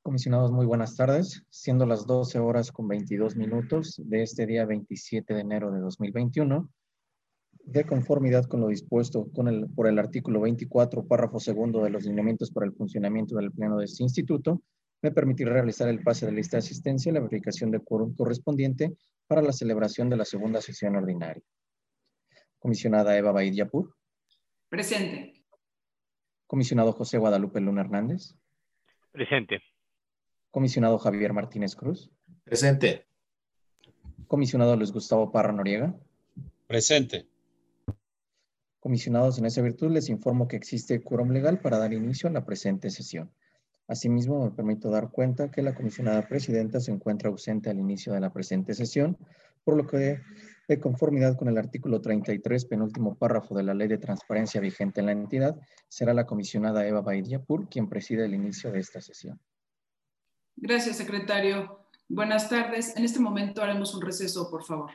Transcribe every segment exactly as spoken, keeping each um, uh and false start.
Comisionados, muy buenas tardes. Siendo las doce horas con veintidós minutos de este día veintisiete de enero de dos mil veintiuno, de conformidad con lo dispuesto con el, por el artículo veinticuatro, párrafo segundo de los lineamientos para el funcionamiento del Pleno de este instituto, me permitiré realizar el pase de lista de asistencia y la verificación de quórum correspondiente para la celebración de la segunda sesión ordinaria. Comisionada Eva Baid Yapur. Presente. Comisionado José Guadalupe Luna Hernández. Presente. Comisionado Javier Martínez Cruz. Presente. Comisionado Luis Gustavo Parra Noriega. Presente. Comisionados, en esa virtud les informo que existe quórum legal para dar inicio a la presente sesión. Asimismo, me permito dar cuenta que la comisionada presidenta se encuentra ausente al inicio de la presente sesión, por lo que, de conformidad con el artículo treinta y tres, penúltimo párrafo de la Ley de Transparencia vigente en la entidad, será la comisionada Eva Baid Yapur quien preside el inicio de esta sesión. Gracias, secretario. Buenas tardes. En este momento haremos un receso, por favor.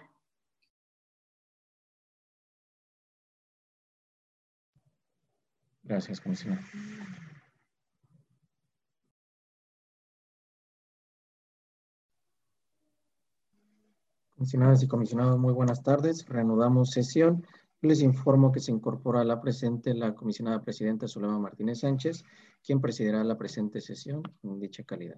Gracias, comisionado. Comisionadas y comisionados, muy buenas tardes. Reanudamos sesión. Les informo que se incorpora a la presente la comisionada presidenta Zulema Martínez Sánchez, quien presidirá la presente sesión en dicha calidad.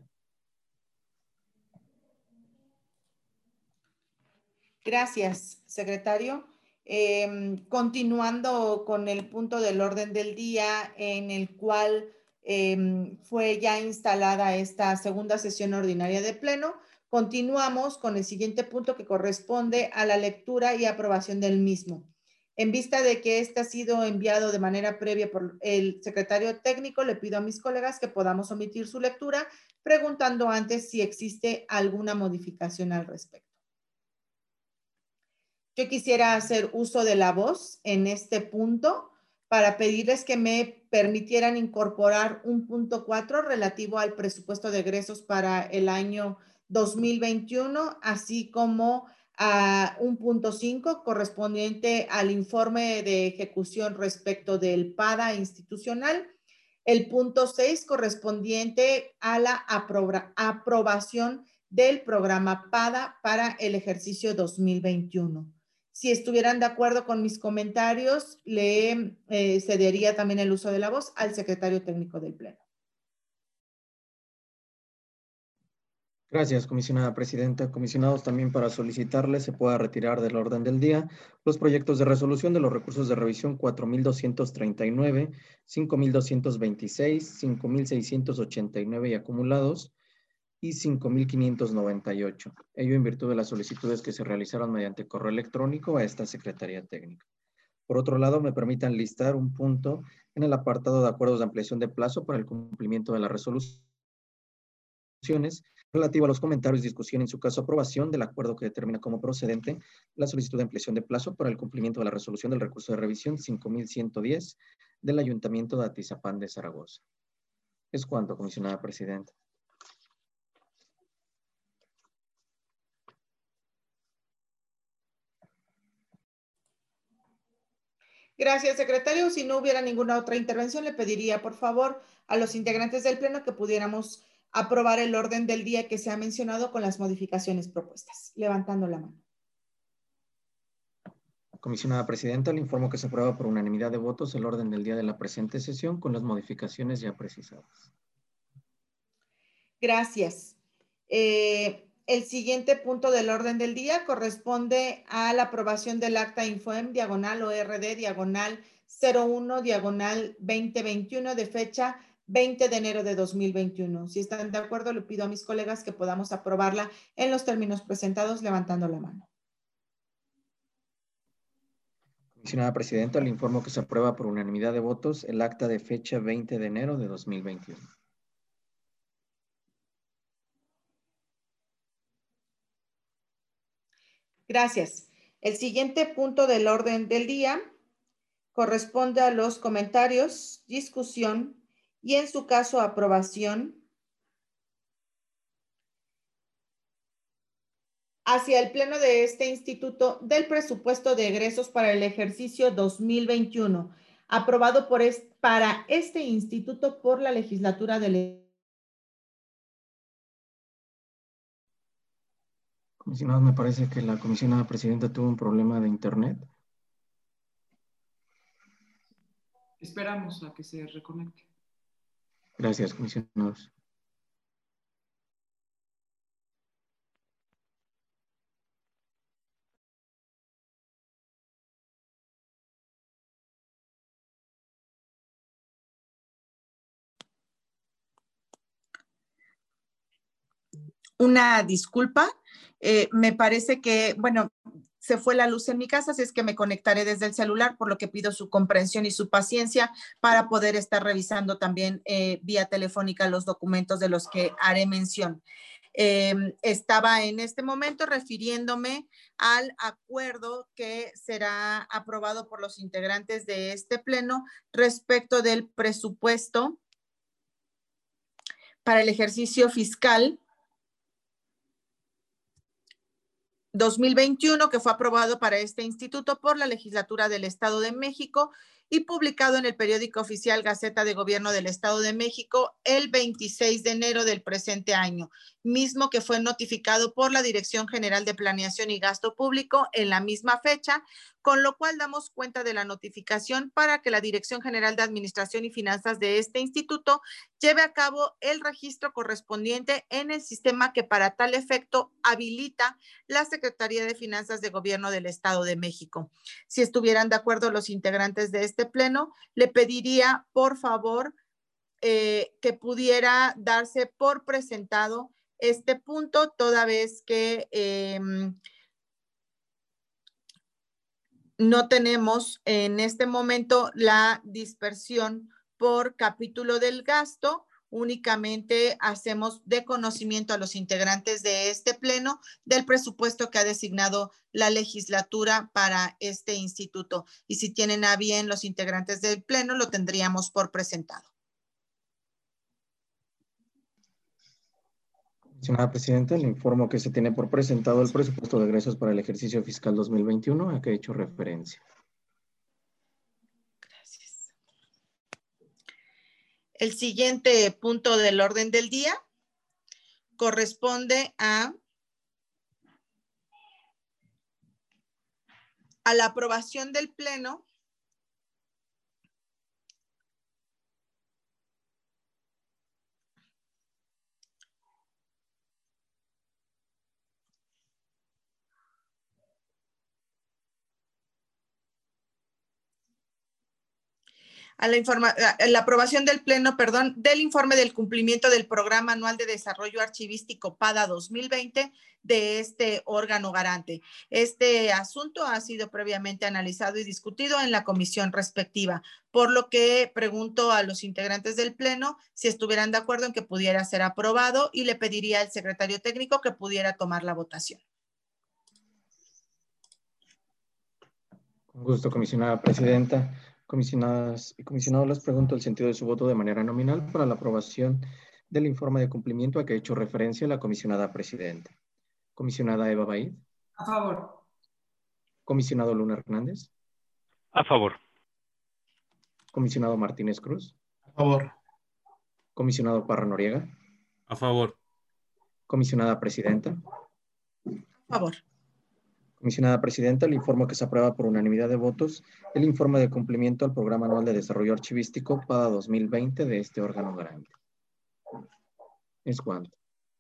Gracias, secretario. Eh, continuando con el punto del orden del día en el cual eh, fue ya instalada esta segunda sesión ordinaria de pleno, continuamos con el siguiente punto que corresponde a la lectura y aprobación del mismo. En vista de que este ha sido enviado de manera previa por el secretario técnico, le pido a mis colegas que podamos omitir su lectura, preguntando antes si existe alguna modificación al respecto. Yo quisiera hacer uso de la voz en este punto para pedirles que me permitieran incorporar un punto cuatro relativo al presupuesto de egresos para el año dos mil veintiuno, así como a un punto cinco correspondiente al informe de ejecución respecto del PADA institucional, el punto seis correspondiente a la aproba- aprobación del programa PADA para el ejercicio dos mil veintiuno. Si estuvieran de acuerdo con mis comentarios, le eh, cedería también el uso de la voz al secretario técnico del Pleno. Gracias, comisionada presidenta. Comisionados, también para solicitarles se pueda retirar del orden del día los proyectos de resolución de los recursos de revisión cuatro mil doscientos treinta y nueve, cinco mil doscientos veintiséis, cinco mil seiscientos ochenta y nueve y acumulados, y cinco mil quinientos noventa y ocho. Ello en virtud de las solicitudes que se realizaron mediante correo electrónico a esta Secretaría Técnica. Por otro lado, me permitan listar un punto en el apartado de acuerdos de ampliación de plazo para el cumplimiento de las resoluciones relativo a los comentarios, discusión y en su caso aprobación del acuerdo que determina como procedente la solicitud de ampliación de plazo para el cumplimiento de la resolución del recurso de revisión cinco mil ciento diez del Ayuntamiento de Atizapán de Zaragoza. Es cuanto, comisionada presidenta. Gracias, secretario. Si no hubiera ninguna otra intervención, le pediría, por favor, a los integrantes del Pleno que pudiéramos aprobar el orden del día que se ha mencionado con las modificaciones propuestas. Levantando la mano. Comisionada presidenta, le informo que se aprueba por unanimidad de votos el orden del día de la presente sesión con las modificaciones ya precisadas. Gracias. Eh, el siguiente punto del orden del día corresponde a la aprobación del acta Infoem diagonal O R D diagonal cero uno diagonal veinte veintiuno de fecha veinte de enero de dos mil veintiuno. Si están de acuerdo, le pido a mis colegas que podamos aprobarla en los términos presentados levantando la mano. Comisionada presidenta, le informo que se aprueba por unanimidad de votos el acta de fecha veinte de enero de dos mil veintiuno. Gracias. El siguiente punto del orden del día corresponde a los comentarios, discusión y en su caso aprobación hacia el Pleno de este instituto del presupuesto de egresos para el ejercicio dos mil veintiuno, aprobado por es, para este instituto por la legislatura del Comisionados, me parece que la comisionada presidenta tuvo un problema de internet. Esperamos a que se reconecte. Gracias, comisionados. Una disculpa, eh, me parece que, bueno, se fue la luz en mi casa, así es que me conectaré desde el celular, por lo que pido su comprensión y su paciencia para poder estar revisando también eh, vía telefónica los documentos de los que haré mención. Eh, estaba en este momento refiriéndome al acuerdo que será aprobado por los integrantes de este pleno respecto del presupuesto para el ejercicio fiscal dos mil veintiuno, que fue aprobado para este instituto por la legislatura del Estado de México y publicado en el periódico oficial Gaceta de Gobierno del Estado de México el veintiséis de enero del presente año, mismo que fue notificado por la Dirección General de Planeación y Gasto Público en la misma fecha, con lo cual damos cuenta de la notificación para que la Dirección General de Administración y Finanzas de este instituto lleve a cabo el registro correspondiente en el sistema que para tal efecto habilita la Secretaría de Finanzas de Gobierno del Estado de México. Si estuvieran de acuerdo los integrantes de este pleno, le pediría, por favor, eh, que pudiera darse por presentado este punto, toda vez que eh, no tenemos en este momento la dispersión por capítulo del gasto. Únicamente hacemos de conocimiento a los integrantes de este pleno del presupuesto que ha designado la legislatura para este instituto. Y si tienen a bien los integrantes del pleno, lo tendríamos por presentado. Señora Presidenta, le informo que se tiene por presentado el presupuesto de egresos para el ejercicio fiscal dos mil veintiuno, a que he hecho referencia. Gracias. El siguiente punto del orden del día corresponde a, a la aprobación del pleno a la, informa, a la aprobación del pleno, perdón, del informe del cumplimiento del Programa Anual de Desarrollo Archivístico PADA dos mil veinte de este órgano garante. Este asunto ha sido previamente analizado y discutido en la comisión respectiva, por lo que pregunto a los integrantes del pleno si estuvieran de acuerdo en que pudiera ser aprobado y le pediría al secretario técnico que pudiera tomar la votación. Con gusto, comisionada presidenta. Comisionadas y comisionados, les pregunto el sentido de su voto de manera nominal para la aprobación del informe de cumplimiento a que ha hecho referencia la comisionada presidenta. Comisionada Eva Baid. A favor. Comisionado Luna Hernández. A favor. Comisionado Martínez Cruz. A favor. Comisionado Parra Noriega. A favor. Comisionada presidenta. A favor. Comisionada presidenta, le informo que se aprueba por unanimidad de votos el informe de cumplimiento al Programa Anual de Desarrollo Archivístico PADA dos mil veinte de este órgano garante. Es cuanto.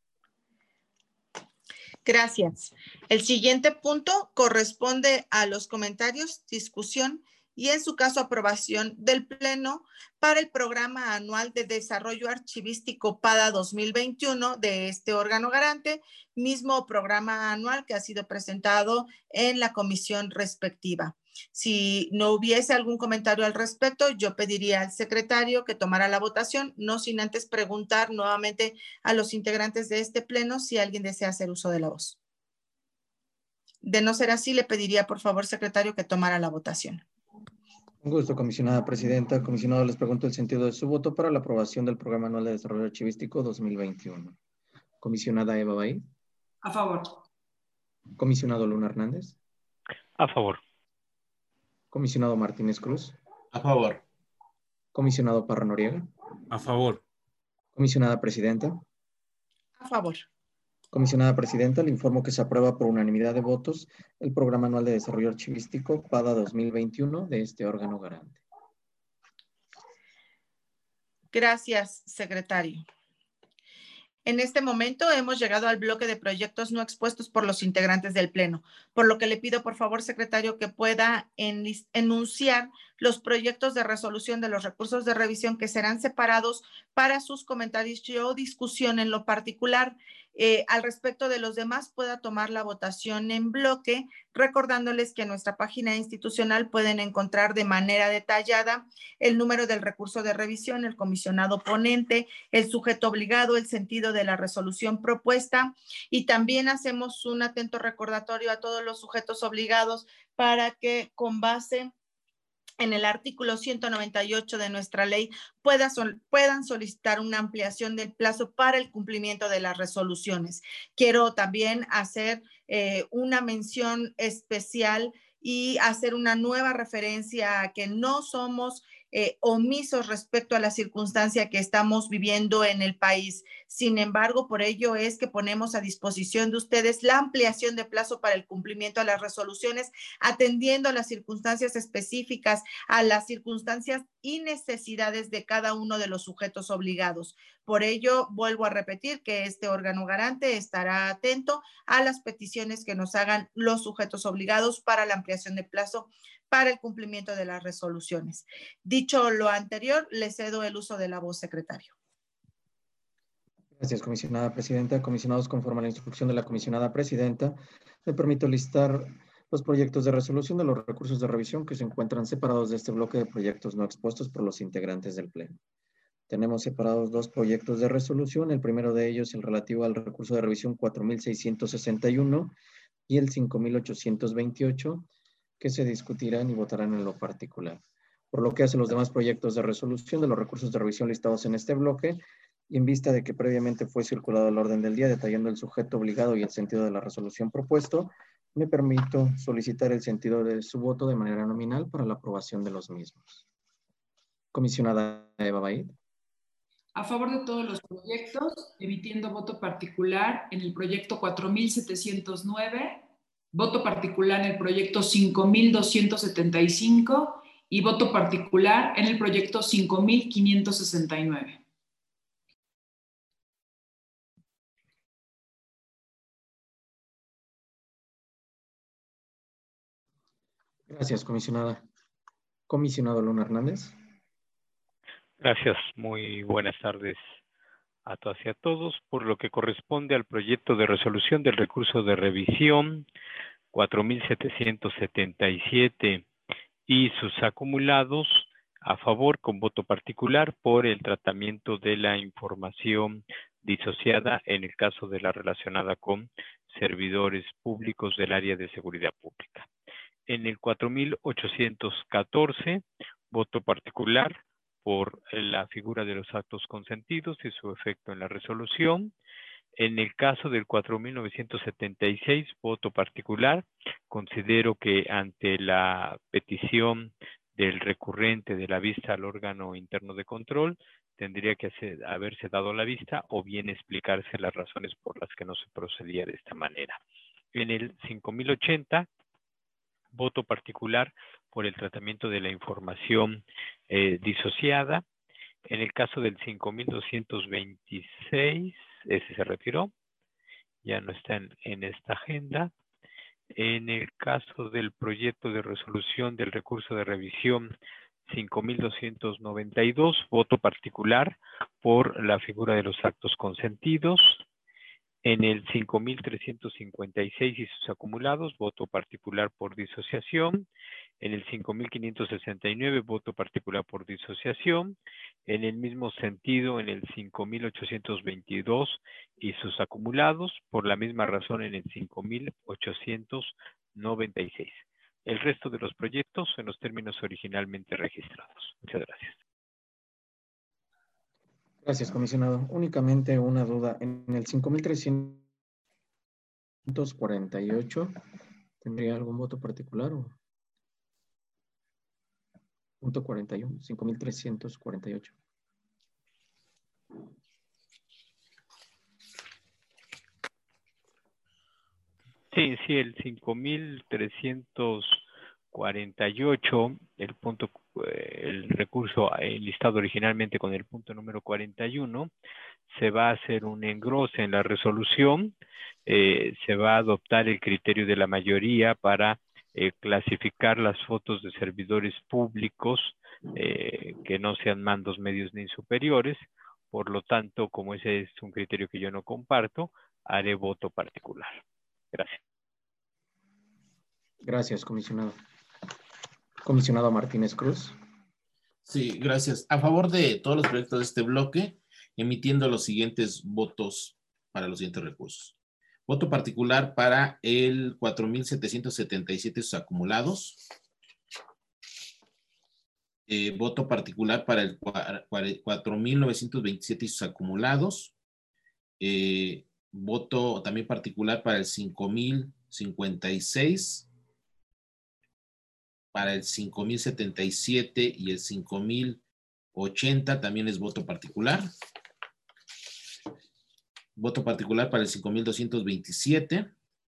Gracias. El siguiente punto corresponde a los comentarios, discusión y en su caso aprobación del Pleno para el Programa Anual de Desarrollo Archivístico PADA dos mil veintiuno de este órgano garante, mismo programa anual que ha sido presentado en la comisión respectiva. Si no hubiese algún comentario al respecto, yo pediría al secretario que tomara la votación, no sin antes preguntar nuevamente a los integrantes de este pleno si alguien desea hacer uso de la voz. De no ser así, le pediría por favor, secretario, que tomara la votación. Un gusto, comisionada presidenta. Comisionado, les pregunto el sentido de su voto para la aprobación del Programa Anual de Desarrollo Archivístico dos mil veintiuno. Comisionada Eva Baid. A favor. Comisionado Luna Hernández. A favor. Comisionado Martínez Cruz. A favor. Comisionado Parra Noriega. A favor. Comisionada presidenta. A favor. Comisionada Presidenta, le informo que se aprueba por unanimidad de votos el Programa Anual de Desarrollo Archivístico P A D A dos mil veintiuno de este órgano garante. Gracias, secretario. En este momento hemos llegado al bloque de proyectos no expuestos por los integrantes del Pleno, por lo que le pido, por favor, secretario, que pueda enunciar los proyectos de resolución de los recursos de revisión que serán separados para sus comentarios o discusión en lo particular. Eh, al respecto de los demás, pueda tomar la votación en bloque, recordándoles que en nuestra página institucional pueden encontrar de manera detallada el número del recurso de revisión, el comisionado ponente, el sujeto obligado, el sentido de la resolución propuesta, y también hacemos un atento recordatorio a todos los sujetos obligados para que con base en el artículo ciento noventa y ocho de nuestra ley pueda sol, puedan solicitar una ampliación del plazo para el cumplimiento de las resoluciones. Quiero también hacer eh, una mención especial y hacer una nueva referencia a que no somos eh, omisos respecto a la circunstancia que estamos viviendo en el país. Sin embargo, por ello es que ponemos a disposición de ustedes la ampliación de plazo para el cumplimiento de las resoluciones, atendiendo a las circunstancias específicas, a las circunstancias y necesidades de cada uno de los sujetos obligados. Por ello, vuelvo a repetir que este órgano garante estará atento a las peticiones que nos hagan los sujetos obligados para la ampliación de plazo para el cumplimiento de las resoluciones. Dicho lo anterior, le cedo el uso de la voz, secretario. Gracias, comisionada presidenta. Comisionados, conforme a la instrucción de la comisionada presidenta, me permito listar los proyectos de resolución de los recursos de revisión que se encuentran separados de este bloque de proyectos no expuestos por los integrantes del Pleno. Tenemos separados dos proyectos de resolución. El primero de ellos, el relativo al recurso de revisión cuatro mil seiscientos sesenta y uno y el cinco mil ochocientos veintiocho, que se discutirán y votarán en lo particular. Por lo que hace los demás proyectos de resolución de los recursos de revisión listados en este bloque, y en vista de que previamente fue circulado el orden del día detallando el sujeto obligado y el sentido de la resolución propuesto, me permito solicitar el sentido de su voto de manera nominal para la aprobación de los mismos. Comisionada Eva Baid. A favor de todos los proyectos, emitiendo voto particular en el proyecto cuatro mil setecientos nueve, voto particular en el proyecto cinco mil doscientos setenta y cinco y voto particular en el proyecto cinco mil quinientos sesenta y nueve. Gracias, comisionada. Comisionado Luna Hernández. Gracias, muy buenas tardes a todas y a todos. Por lo que corresponde al proyecto de resolución del recurso de revisión cuatro mil setecientos setenta y siete y sus acumulados, a favor con voto particular por el tratamiento de la información disociada en el caso de la relacionada con servidores públicos del área de seguridad pública. En el cuatro mil ochocientos catorce, voto particular por la figura de los actos consentidos y su efecto en la resolución. En el caso del cuatro mil novecientos setenta y seis, voto particular, considero que ante la petición del recurrente de la vista al órgano interno de control, tendría que hacer, haberse dado la vista o bien explicarse las razones por las que no se procedía de esta manera. En el cinco mil ochenta, voto particular por el tratamiento de la información eh, disociada. En el caso del cinco mil doscientos veintiséis, ese se retiró, ya no está en, en esta agenda. En el caso del proyecto de resolución del recurso de revisión cinco mil doscientos noventa y dos, voto particular por la figura de los actos consentidos. En el cinco mil trescientos cincuenta y seis y sus acumulados, voto particular por disociación. En el cinco mil quinientos sesenta y nueve, voto particular por disociación. En el mismo sentido, en el cinco mil ochocientos veintidós y sus acumulados, por la misma razón en el cinco mil ochocientos noventa y seis. El resto de los proyectos en los términos originalmente registrados. Muchas gracias. Gracias, comisionado. Únicamente una duda. En el cinco mil trescientos cuarenta y ocho, ¿tendría algún voto particular o...? Punto cuarenta y uno, cinco mil trescientos cuarenta y ocho. Sí, sí, el cinco mil trescientos cuarenta y ocho, el punto, eh, el recurso enlistado originalmente con el punto número cuarenta y uno, se va a hacer un engrose en la resolución, eh, se va a adoptar el criterio de la mayoría para eh, clasificar las fotos de servidores públicos eh, que no sean mandos medios ni superiores. Por lo tanto, como ese es un criterio que yo no comparto, haré voto particular. Gracias. Gracias, comisionado. Comisionado Martínez Cruz. Sí, gracias. A favor de todos los proyectos de este bloque, emitiendo los siguientes votos para los siguientes recursos. Voto particular para el cuatro mil setecientos setenta y siete sus acumulados. Eh, voto particular para el cuatro mil novecientos veintisiete y sus acumulados. Eh, voto también particular para el cinco mil cincuenta y seis, para el cinco mil setenta y siete y el cinco mil ochenta también es voto particular. Voto particular para el cinco mil doscientos veintisiete.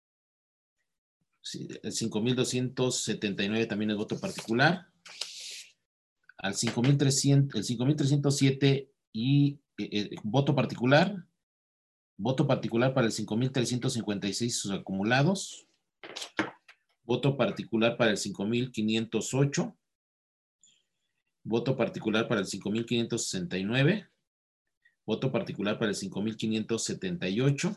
El cinco mil doscientos setenta y nueve también es voto particular. Al cinco mil trescientos, el cinco mil trescientos siete y eh, eh, voto particular. Voto particular para el cinco mil trescientos cincuenta y seis sus acumulados. Voto particular para el cinco mil quinientos ocho. Voto particular para el cinco mil quinientos sesenta y nueve. Voto particular para el cinco mil quinientos setenta y ocho.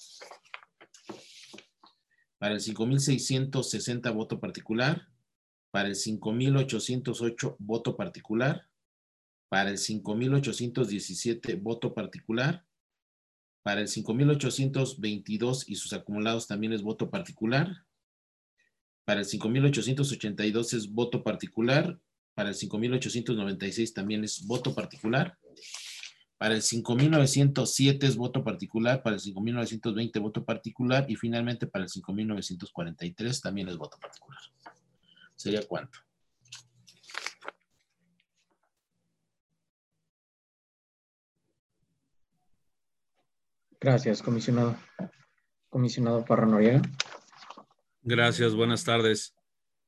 Para el cinco mil seiscientos sesenta, voto particular. Para el cinco mil ochocientos ocho, voto particular. Para el cinco mil ochocientos diecisiete, voto particular. Para el cinco mil ochocientos veintidós y sus acumulados también es voto particular. Para el cinco mil ochocientos ochenta y dos es voto particular. Para el cinco mil ochocientos noventa y seis también es voto particular. Para el cinco mil novecientos siete es voto particular. Para el cinco mil novecientos veinte voto particular. Y finalmente para el cinco mil novecientos cuarenta y tres también es voto particular. ¿Sería cuánto? Gracias, comisionado. Comisionado Parra Noriega. Gracias, buenas tardes.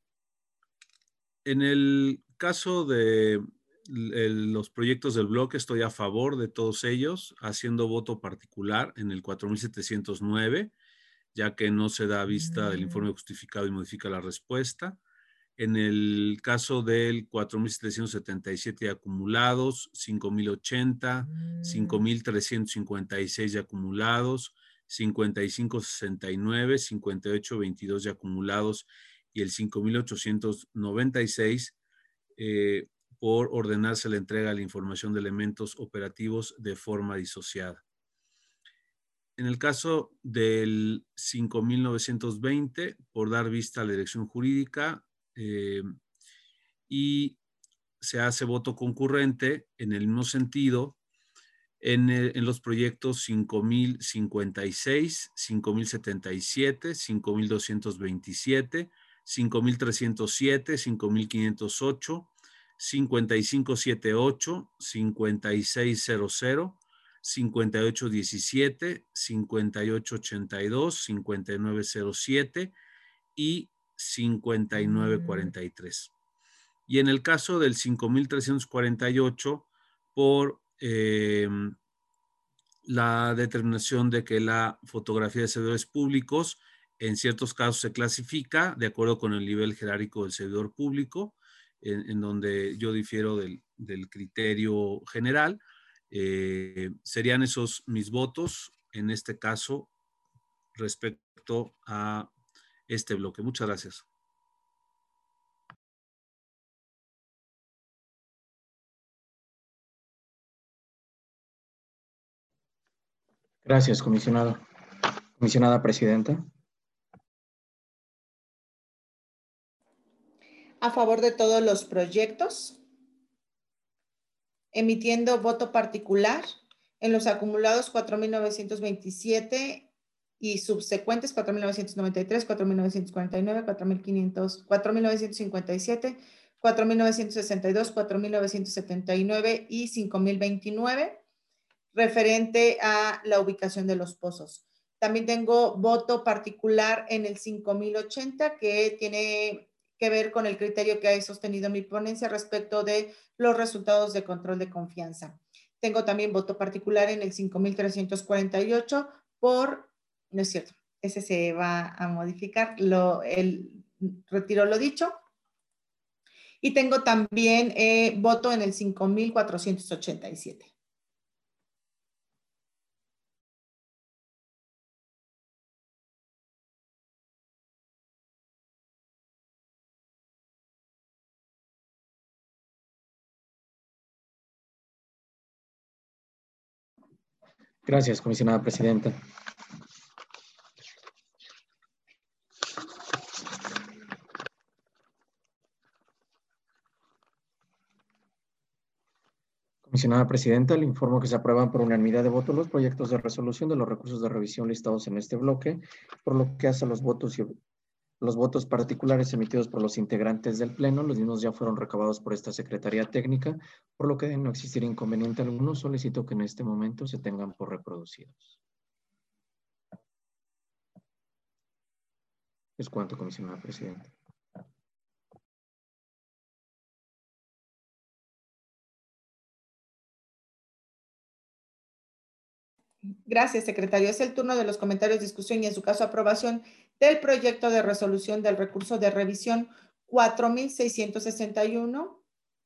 En el caso de el, los proyectos del bloque, estoy a favor de todos ellos, haciendo voto particular en el cuatro mil setecientos nueve, ya que no se da vista del informe justificado y modifica la respuesta. En el caso del cuatro mil setecientos setenta y siete de acumulados, cinco mil ochenta, cinco mil trescientos cincuenta y seis de acumulados, cincuenta y cinco sesenta y nueve, cincuenta y ocho veintidós de acumulados y el cinco mil ochocientos noventa y seis eh, por ordenarse la entrega de la información de elementos operativos de forma disociada. En el caso del cinco mil novecientos veinte, por dar vista a la dirección jurídica, Eh, y se hace voto concurrente en el mismo sentido en, el, en los proyectos cinco mil cincuenta y seis, cinco mil setenta y siete, cinco mil doscientos veintisiete, cinco mil trescientos siete, cinco mil quinientos ocho, cincuenta y cinco setenta y ocho, cincuenta y seis cero cero, cincuenta y ocho diecisiete, cincuenta y ocho ochenta y dos, cincuenta y nueve cero siete y cincuenta y nueve cuarenta y tres. Y en el caso del cinco mil trescientos cuarenta y ocho, por eh, la determinación de que la fotografía de servidores públicos en ciertos casos se clasifica de acuerdo con el nivel jerárquico del servidor público, en, en donde yo difiero del, del criterio general. Eh, serían esos mis votos en este caso respecto a este bloque. Muchas gracias. Gracias, comisionado. Comisionada presidenta. A favor de todos los proyectos, emitiendo voto particular en los acumulados cuatro mil novecientos veintisiete y subsecuentes cuatro mil novecientos noventa y tres, cuatro mil novecientos cuarenta y nueve, cuatro mil quinientos, cuatro mil novecientos cincuenta y siete, cuatro mil novecientos sesenta y dos, cuatro mil novecientos setenta y nueve y cinco mil veintinueve, referente a la ubicación de los pozos. También tengo voto particular en el cinco mil ochenta, que tiene que ver con el criterio que ha sostenido mi ponencia respecto de los resultados de control de confianza. Tengo también voto particular en el cinco mil trescientos cuarenta y ocho por, no es cierto, ese se va a modificar, lo, el, retiro lo dicho. Y tengo también eh, voto en el cinco mil cuatrocientos ochenta y siete. Gracias, comisionada presidenta. Comisionada presidenta, le informo que se aprueban por unanimidad de votos los proyectos de resolución de los recursos de revisión listados en este bloque, por lo que hace los votos y los votos particulares emitidos por los integrantes del Pleno. Los mismos ya fueron recabados por esta Secretaría Técnica, por lo que de no existir inconveniente alguno, solicito que en este momento se tengan por reproducidos. Es cuanto, comisionada presidenta. Gracias, secretario. Es el turno de los comentarios, discusión y, en su caso, aprobación del proyecto de resolución del recurso de revisión cuatro mil seiscientos sesenta y uno.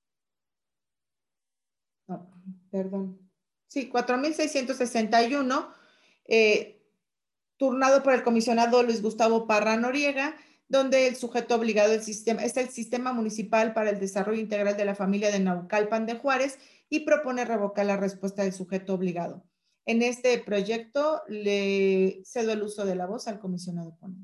No, perdón. Sí, cuatro mil seiscientos sesenta y uno, eh, turnado por el comisionado Luis Gustavo Parra Noriega, donde el sujeto obligado del sistema es el Sistema Municipal para el Desarrollo Integral de la Familia de Naucalpan de Juárez, y propone revocar la respuesta del sujeto obligado. En este proyecto le cedo el uso de la voz al comisionado ponente.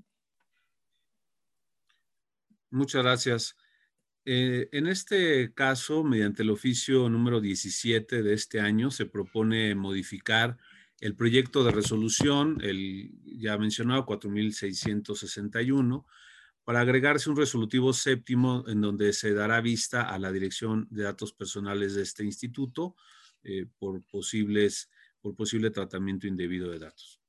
Muchas gracias. Eh, en este caso, mediante el oficio número diecisiete de este año, se propone modificar el proyecto de resolución, el ya mencionado cuatro mil seiscientos sesenta y uno, para agregarse un resolutivo séptimo en donde se dará vista a la Dirección de Datos Personales de este instituto eh, por, posibles, por posible tratamiento indebido de datos.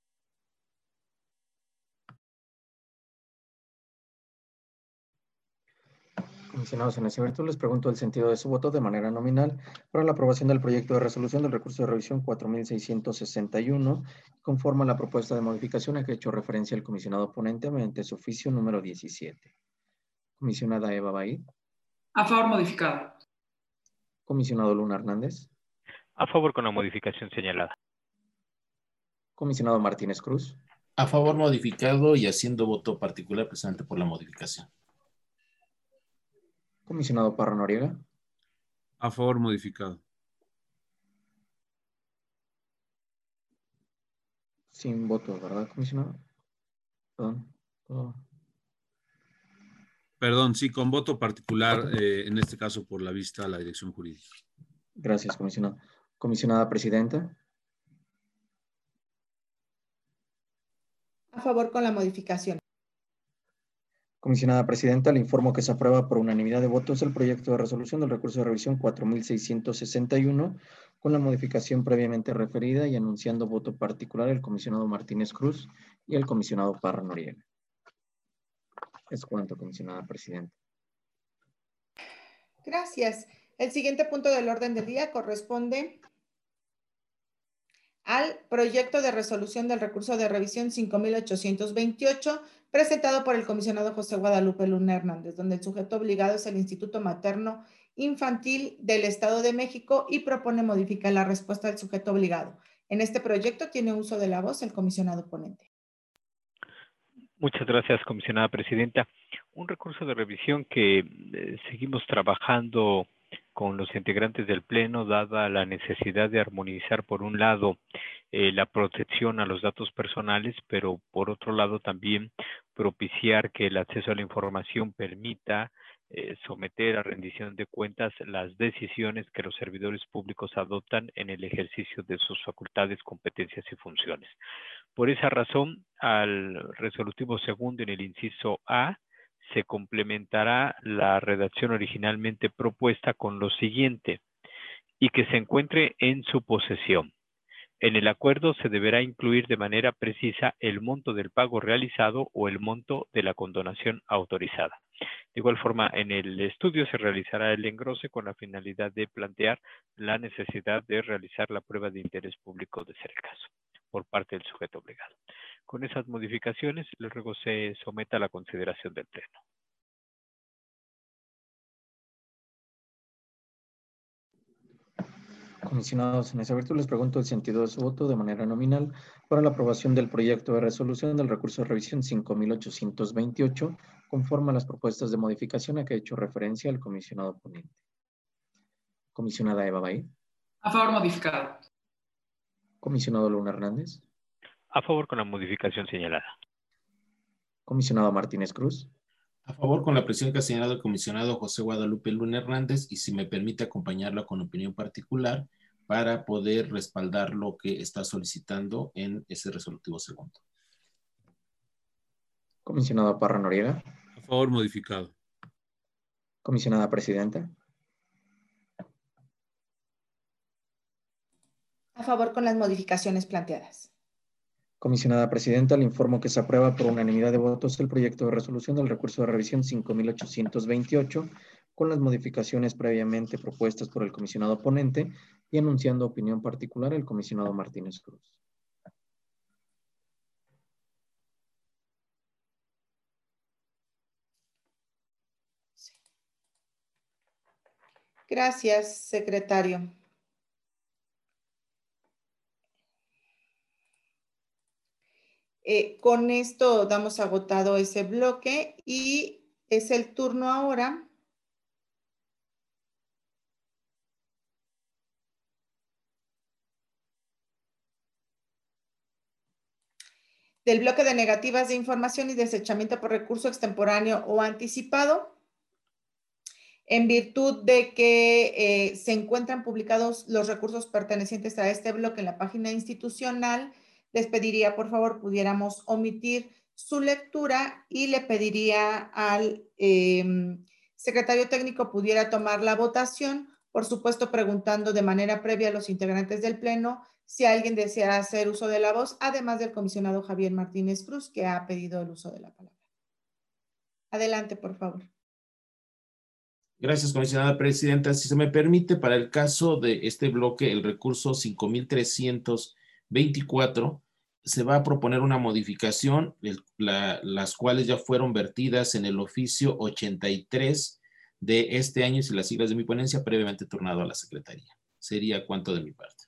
Comisionados en ese virtud, les pregunto el sentido de su voto de manera nominal para la aprobación del proyecto de resolución del recurso de revisión cuatro mil seiscientos sesenta y uno, conforme a la propuesta de modificación a que ha hecho referencia el comisionado ponente mediante su oficio número diecisiete. Comisionada Eva Baí. A favor, modificado. Comisionado Luna Hernández. A favor con la modificación señalada. Comisionado Martínez Cruz. A favor modificado y haciendo voto particular precisamente por la modificación. Comisionado Parra Noriega. A favor modificado. Sin voto, ¿verdad, comisionado? Perdón. Oh. Perdón, sí, con voto particular, eh, en este caso por la vista a la dirección jurídica. Gracias, comisionado. Comisionada presidenta. A favor con la modificación. Comisionada presidenta, le informo que se aprueba por unanimidad de votos el proyecto de resolución del recurso de revisión cuatro mil seiscientos sesenta y uno, con la modificación previamente referida y anunciando voto particular el comisionado Martínez Cruz y el comisionado Parra Noriega. Es cuanto, comisionada presidenta. Gracias. El siguiente punto del orden del día corresponde al proyecto de resolución del recurso de revisión cinco mil ochocientos veintiocho, presentado por el comisionado José Guadalupe Luna Hernández, donde el sujeto obligado es el Instituto Materno Infantil del Estado de México y propone modificar la respuesta del sujeto obligado. En este proyecto tiene uso de la voz el comisionado ponente. Muchas gracias, comisionada presidenta. Un recurso de revisión que eh, seguimos trabajando con los integrantes del Pleno, dada la necesidad de armonizar, por un lado, eh, la protección a los datos personales, pero por otro lado también propiciar que el acceso a la información permita eh, someter a rendición de cuentas las decisiones que los servidores públicos adoptan en el ejercicio de sus facultades, competencias y funciones. Por esa razón, al resolutivo segundo en el inciso A, se complementará la redacción originalmente propuesta con lo siguiente: y que se encuentre en su posesión En el acuerdo se deberá incluir de manera precisa el monto del pago realizado o el monto de la condonación autorizada. De igual forma, en el estudio se realizará el engrose con la finalidad de plantear la necesidad de realizar la prueba de interés público de ser el caso, por parte del sujeto obligado. Con esas modificaciones, el ruego se someta a la consideración del Pleno. Comisionados, en esa virtud les pregunto el sentido de su voto de manera nominal para la aprobación del proyecto de resolución del recurso de revisión cinco mil ochocientos veintiocho, conforme a las propuestas de modificación a que ha hecho referencia el comisionado ponente. Comisionada Eva Bay. A favor modificado. Comisionado Luna Hernández. A favor con la modificación señalada. Comisionado Martínez Cruz. A favor con la presión que ha señalado el comisionado José Guadalupe Luna Hernández y si me permite acompañarla con opinión particular para poder respaldar lo que está solicitando en ese resolutivo segundo. Comisionado Parra Noriega. A favor modificado. Comisionada Presidenta. A favor con las modificaciones planteadas. Comisionada Presidenta, le informo que se aprueba por unanimidad de votos el proyecto de resolución del recurso de revisión cinco mil ochocientos veintiocho con las modificaciones previamente propuestas por el comisionado ponente y anunciando opinión particular el comisionado Martínez Cruz. Gracias, secretario. Eh, con esto damos agotado ese bloque y es el turno ahora del bloque de negativas de información y desechamiento por recurso extemporáneo o anticipado. En virtud de que eh, se encuentran publicados los recursos pertenecientes a este bloque en la página institucional, les pediría, por favor, pudiéramos omitir su lectura y le pediría al eh, secretario técnico pudiera tomar la votación, por supuesto preguntando de manera previa a los integrantes del Pleno si alguien desea hacer uso de la voz, además del comisionado Javier Martínez Cruz, que ha pedido el uso de la palabra. Adelante, por favor. Gracias, comisionada presidenta. Si se me permite, para el caso de este bloque, el recurso cinco mil trescientos veinticuatro, se va a proponer una modificación, el, la, las cuales ya fueron vertidas en el oficio ochenta y tres de este año, y si las siglas de mi ponencia, previamente turnado a la Secretaría. Sería cuanto de mi parte.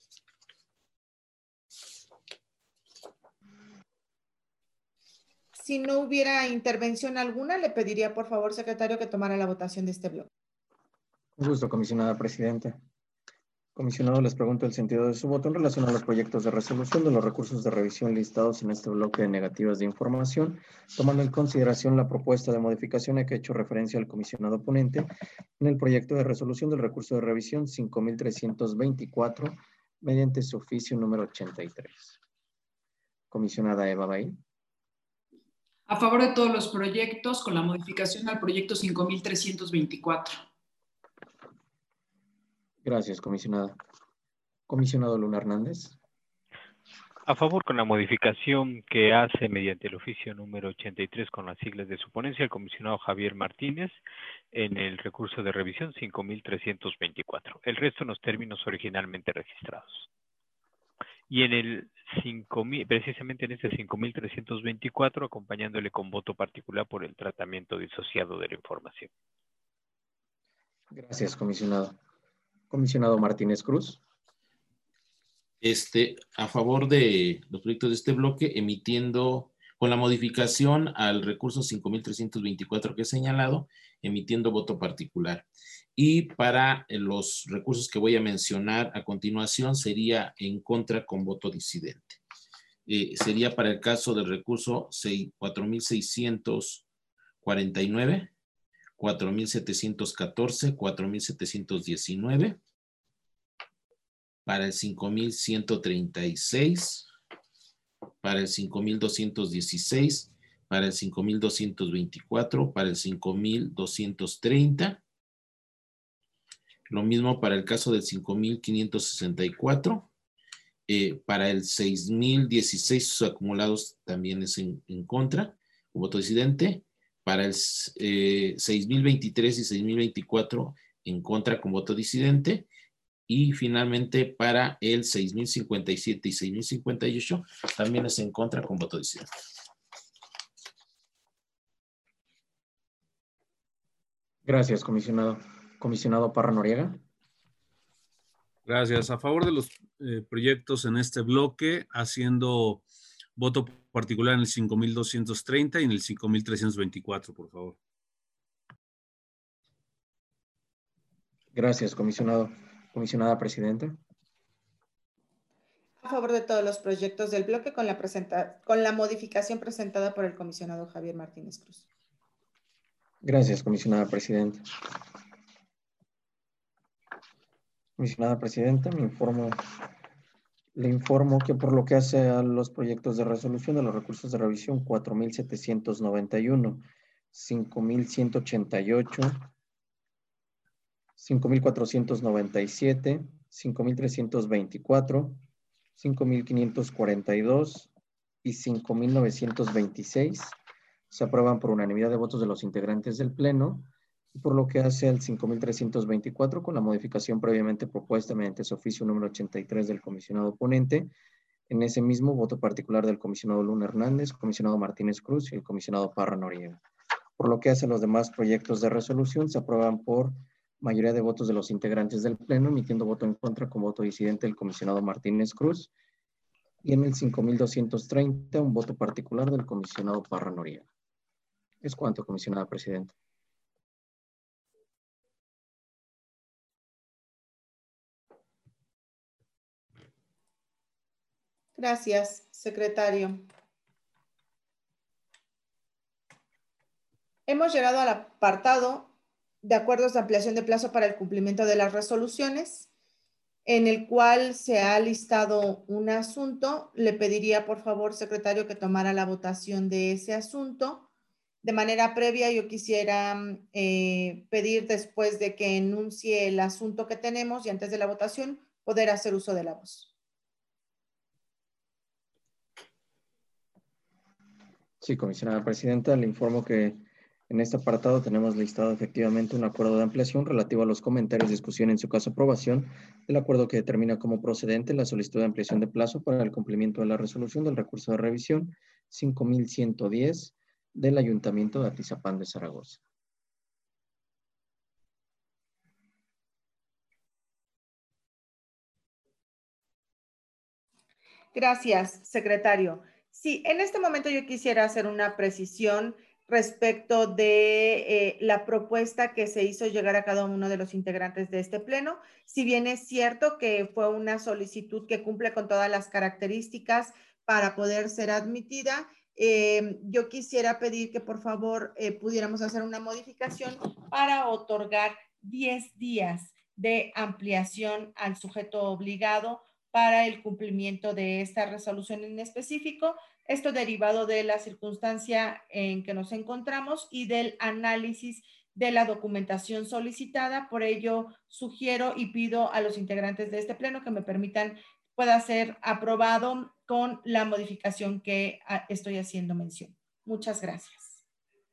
Si no hubiera intervención alguna, le pediría, por favor, secretario, que tomara la votación de este bloque. Un gusto, comisionada presidenta. Comisionado, les pregunto el sentido de su voto en relación a los proyectos de resolución de los recursos de revisión listados en este bloque de negativas de información, tomando en consideración la propuesta de modificación a que ha hecho referencia el comisionado ponente en el proyecto de resolución del recurso de revisión cinco mil trescientos veinticuatro mediante su oficio número ochenta y tres. Comisionada Eva Bay. A favor de todos los proyectos con la modificación al proyecto cinco mil trescientos veinticuatro. Gracias, comisionada. Comisionado Luna Hernández. A favor con la modificación que hace mediante el oficio número ochenta y tres con las siglas de su ponencia el comisionado Javier Martínez en el recurso de revisión cinco mil trescientos veinticuatro. El resto en los términos originalmente registrados. Y en el cinco mil, precisamente en este cinco mil trescientos veinticuatro, acompañándole con voto particular por el tratamiento disociado de la información. Gracias, comisionado. Comisionado Martínez Cruz. Este, a favor de los proyectos de este bloque, emitiendo, con la modificación al recurso cinco mil trescientos veinticuatro que he señalado, emitiendo voto particular. Y para los recursos que voy a mencionar a continuación, sería en contra con voto disidente. Eh, sería para el caso del recurso cuatro mil seiscientos cuarenta y nueve, cuatro mil setecientos catorce, cuatro mil setecientos diecinueve, para el cinco mil ciento treinta y seis, para el cinco mil doscientos dieciséis, para el cinco mil doscientos veinticuatro, para el cinco mil doscientos treinta. Lo mismo para el caso del cinco mil quinientos sesenta y cuatro, Eh, para el seis mil dieciséis, sus acumulados también es en, en contra, con voto disidente. Para el eh, seis mil veintitrés y seis mil veinticuatro, en contra con voto disidente. Y finalmente para el seis mil cincuenta y siete y seis mil cincuenta y ocho, también es en contra con voto disidente. Gracias, comisionado. Comisionado Parra Noriega. Gracias. A favor de los eh, proyectos en este bloque, haciendo voto particular en el cinco mil doscientos treinta y en el cinco mil trescientos veinticuatro, por favor. Gracias, comisionado. Comisionada Presidenta. A favor de todos los proyectos del bloque con la, presenta con la modificación presentada por el comisionado Javier Martínez Cruz. Gracias, comisionada Presidenta. Comisionada Presidenta, me informo, le informo que por lo que hace a los proyectos de resolución de los recursos de revisión cuatro mil setecientos noventa y uno, cinco mil ciento ochenta y ocho, cinco mil cuatrocientos noventa y siete, cinco mil trescientos veinticuatro, cinco mil quinientos cuarenta y dos y cinco mil novecientos veintiséis se aprueban por unanimidad de votos de los integrantes del Pleno, y por lo que hace al cinco mil trescientos veinticuatro, con la modificación previamente propuesta mediante su oficio número ochenta y tres del comisionado ponente, en ese mismo voto particular del comisionado Luna Hernández, comisionado Martínez Cruz y el comisionado Parra Noriega. Por lo que hace a los demás proyectos de resolución, se aprueban por mayoría de votos de los integrantes del Pleno, emitiendo voto en contra con voto disidente del comisionado Martínez Cruz, y en el cinco mil doscientos treinta, un voto particular del comisionado Parra Noriega. Es cuanto, comisionada Presidenta. Gracias, secretario. Hemos llegado al apartado de acuerdos de ampliación de plazo para el cumplimiento de las resoluciones, en el cual se ha listado un asunto. Le pediría, por favor, secretario, que tomara la votación de ese asunto. De manera previa, yo quisiera eh, pedir, después de que enuncie el asunto que tenemos y antes de la votación, poder hacer uso de la voz. Sí, comisionada Presidenta, le informo que en este apartado tenemos listado efectivamente un acuerdo de ampliación relativo a los comentarios, discusión, en su caso aprobación, del acuerdo que determina como procedente la solicitud de ampliación de plazo para el cumplimiento de la resolución del recurso de revisión cinco mil ciento diez del Ayuntamiento de Atizapán de Zaragoza. Gracias, secretario. Sí, en este momento yo quisiera hacer una precisión respecto de eh, la propuesta que se hizo llegar a cada uno de los integrantes de este pleno. Si bien es cierto que fue una solicitud que cumple con todas las características para poder ser admitida, eh, yo quisiera pedir que por favor eh, pudiéramos hacer una modificación para otorgar diez días de ampliación al sujeto obligado para el cumplimiento de esta resolución en específico. Esto derivado de la circunstancia en que nos encontramos y del análisis de la documentación solicitada. Por ello, sugiero y pido a los integrantes de este pleno que me permitan pueda ser aprobado con la modificación que estoy haciendo mención. Muchas gracias.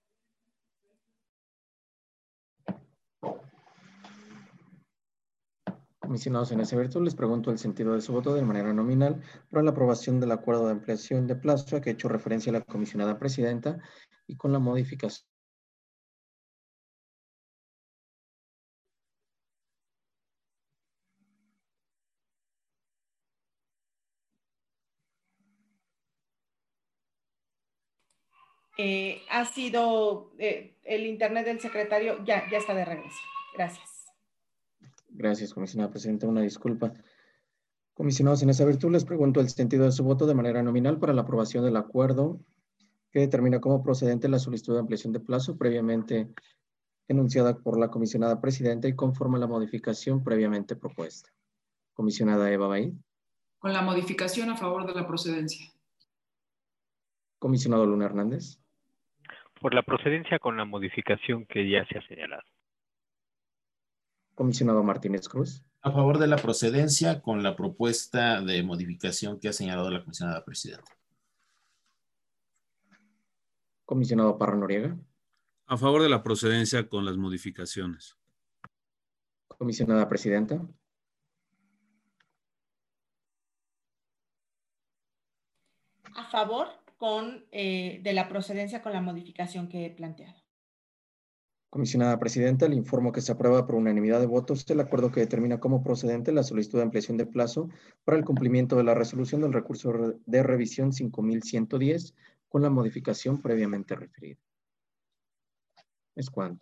Comisionados en ese virtud, les pregunto el sentido de su voto de manera nominal para la aprobación del acuerdo de ampliación de plazo a que he hecho referencia a la comisionada presidenta y con la modificación. Eh, ha sido eh, el internet del secretario, ya, ya está de regreso. Gracias. Gracias, comisionada presidenta. Una disculpa. Comisionados en esa virtud, les pregunto el sentido de su voto de manera nominal para la aprobación del acuerdo que determina como procedente la solicitud de ampliación de plazo previamente enunciada por la comisionada presidenta y conforme a la modificación previamente propuesta. Comisionada Eva Baid. Con la modificación a favor de la procedencia. Comisionado Luna Hernández. Por la procedencia con la modificación que ya se ha señalado. Comisionado Martínez Cruz. A favor de la procedencia con la propuesta de modificación que ha señalado la comisionada presidenta. Comisionado Parra Noriega. A favor de la procedencia con las modificaciones. Comisionada presidenta. A favor con, eh, de la procedencia con la modificación que he planteado. Comisionada presidenta, le informo que se aprueba por unanimidad de votos el acuerdo que determina como procedente la solicitud de ampliación de plazo para el cumplimiento de la resolución del recurso de revisión cinco mil ciento diez con la modificación previamente referida. Es cuanto.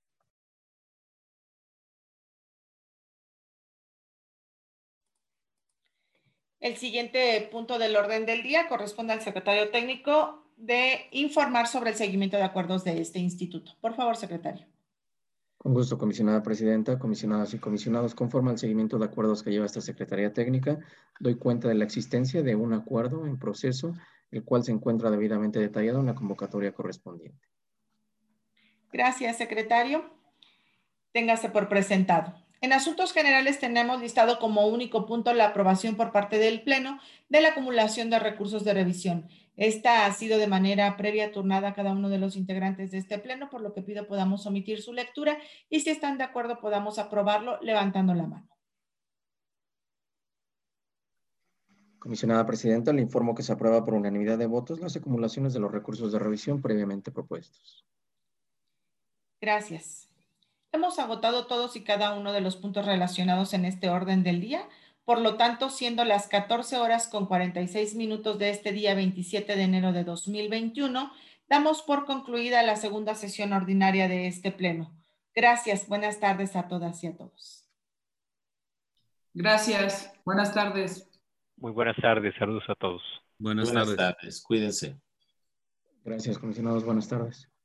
El siguiente punto del orden del día corresponde al secretario técnico de informar sobre el seguimiento de acuerdos de este instituto. Por favor, secretario. Con gusto, comisionada presidenta, comisionadas y comisionados, conforme al seguimiento de acuerdos que lleva esta Secretaría Técnica, doy cuenta de la existencia de un acuerdo en proceso, el cual se encuentra debidamente detallado en la convocatoria correspondiente. Gracias, secretario. Téngase por presentado. En asuntos generales tenemos listado como único punto la aprobación por parte del Pleno de la acumulación de recursos de revisión. Esta ha sido de manera previa turnada a cada uno de los integrantes de este Pleno, por lo que pido podamos omitir su lectura y si están de acuerdo podamos aprobarlo levantando la mano. Comisionada presidenta, le informo que se aprueba por unanimidad de votos las acumulaciones de los recursos de revisión previamente propuestos. Gracias. Hemos agotado todos y cada uno de los puntos relacionados en este orden del día. Por lo tanto, siendo las catorce horas con cuarenta y seis minutos de este día veintisiete de enero de dos mil veintiuno, damos por concluida la segunda sesión ordinaria de este Pleno. Gracias. Buenas tardes a todas y a todos. Gracias. Buenas tardes. Muy buenas tardes. Saludos a todos. Buenas, Buenas tardes. tardes. Cuídense. Gracias, comisionados. Buenas tardes.